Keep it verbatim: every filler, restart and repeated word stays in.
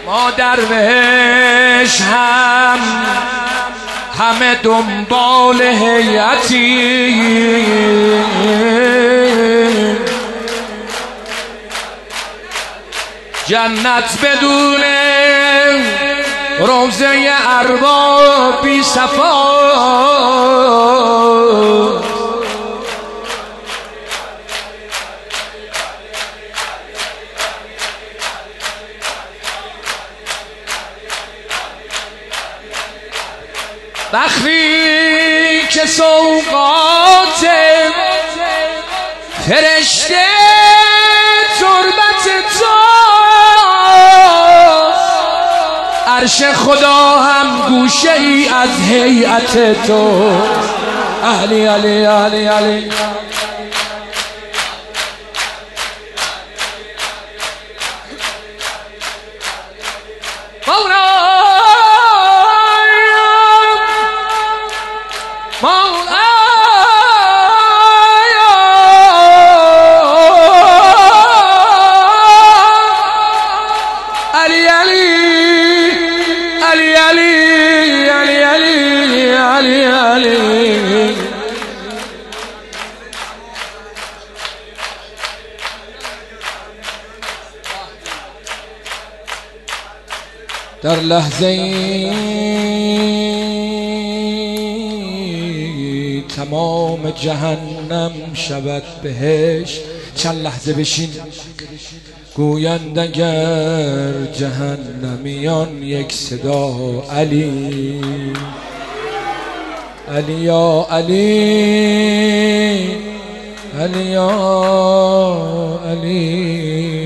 ما درویش هم همه دنبال هیئتی، جنت بدون روضه ارباب بی صفا. وقتی که سوقات فرشته تربت تو، عرش خدا هم گوشه ای از هیئت تو. علی علی علی علی مولا علی علی علی علی علی علی علی علی در لحظه ای تمام جهنم شود بهشت. چند لحظه بشین گویند اگر جهنمیان یک صدا علی علی یا علی علی یا علی.